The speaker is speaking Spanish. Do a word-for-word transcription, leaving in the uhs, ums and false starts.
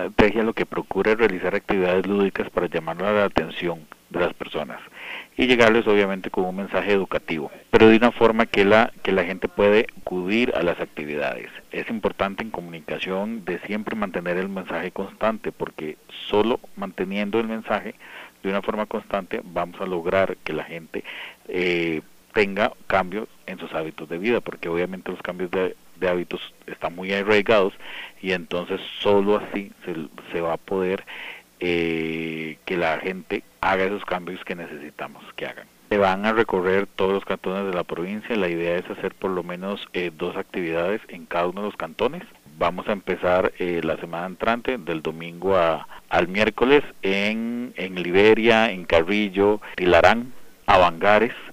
estrategia lo que procura es realizar actividades lúdicas para llamar la atención de las personas y llegarles obviamente con un mensaje educativo, pero de una forma que la que la gente puede acudir a las actividades. Es importante en comunicación de siempre mantener el mensaje constante, porque solo manteniendo el mensaje de una forma constante vamos a lograr que la gente eh, tenga cambios en sus hábitos de vida, porque obviamente los cambios de, de hábitos están muy arraigados y entonces solo así se, se va a poder eh, que la gente haga esos cambios que necesitamos que hagan. Se van a recorrer todos los cantones de la provincia. La idea es hacer por lo menos eh, dos actividades en cada uno de los cantones. Vamos a empezar eh, la semana entrante, del domingo a, al miércoles, en, en Liberia, en Carrillo, Tilarán, Avangares,